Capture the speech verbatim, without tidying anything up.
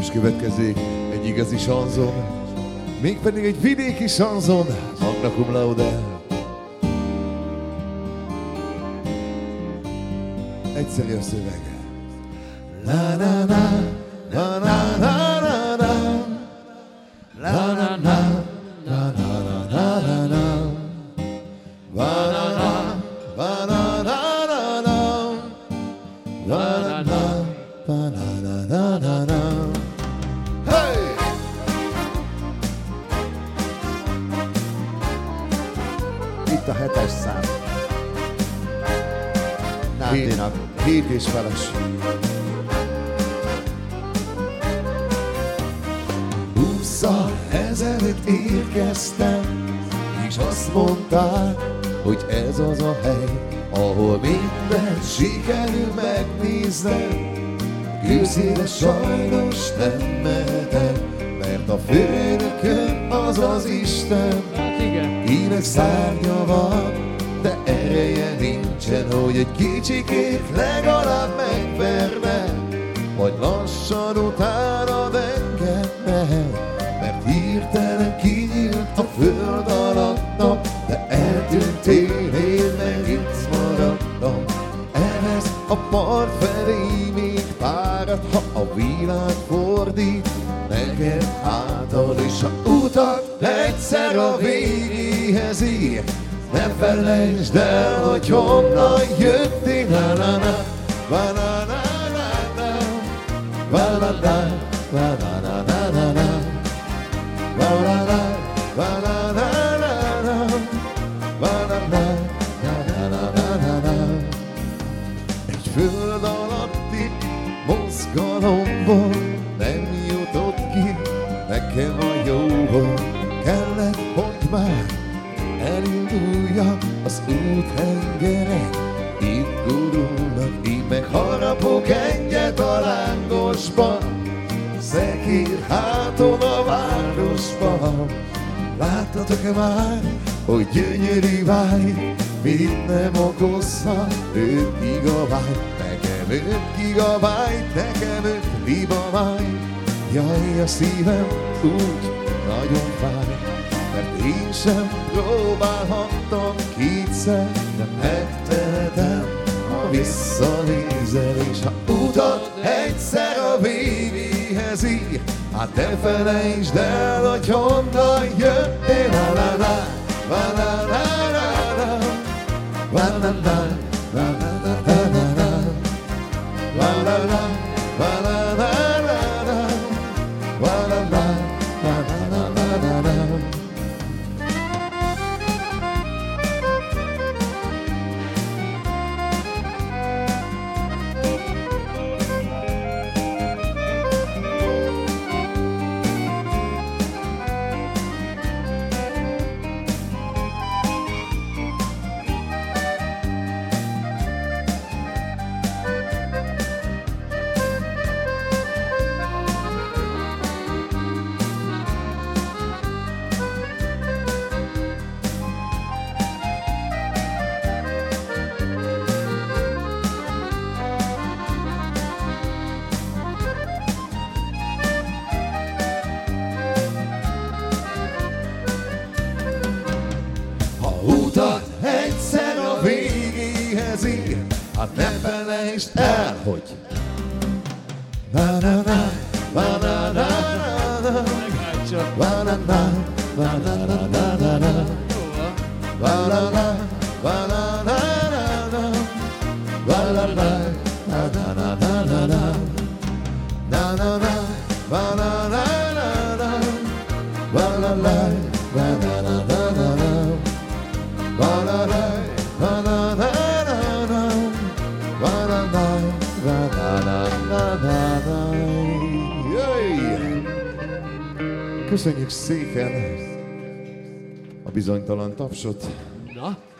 És következik egy igazi sanzon, mégpedig egy vidéki sanzon, magna cum laude. Egyszerű a szöveg. La na na, la na na na na, la na na, la na na na na, la na na, la na na na na, la na na, la na na na na. Hey! Itt a hetes szám. Nándinak. Hét és feles. Húszszal ezelőtt érkeztem, és azt mondták, hogy ez az a hely, ahol mindent sikerül megnéznem. Külszíre sajnos nem mehetek, mert a főnökön az az Isten, kinek szárnya van, de ereje nincsen, hogy egy kicsikét legalább megverne, majd lassan utána engedne, mert hirtelen kinyílt a föld alattam, de eltűntél, én meg itt maradtam. Elvesz a part felé még párat, ha a világ fordít neked hátad, és a utat egyszer a végéhez ír. Ne felejtsd el, hogy honnan jöttél, na na na, na na na na, na na na, na na na na na, na na na, na na na na, na na na, na na na. Egy föld alatti mozgalomból nem jutott ki nekem a jóból, kellett, hogy már elinduljak az úthengere, itt gurulnak, így meg harapok egyet a lángosba, szekér háton a városba. Láttatok-e már, hogy gyönyörű vágy, mit nem okozhat öt gigabájt, nekem öt gigabájt, nekem öt libabájt. Jaj, a szívem úgy nagyon fáj, mert én sem próbálhattam kétszer, de megtehetem, ha visszanézel, és ha utat egyszer a végéhez ír. Hát ne felejtsd el, hogy honnan jöttél, la la la, la la la la, la la la, la la la la la, la la la, la la la la, la la la, la la la la. Utat egyszer a végéhez ír, hát ne felejtsd el, hogy na na na, na na na na, na na na, na na na na na, na na na, na na na na, na na na, na na na na na, na na na, na na na na, na na na, na na na na na. La la la, la la la la, la la la, la la la la la. Jöjj! Köszönjük szépen a bizonytalan tapsot. Na?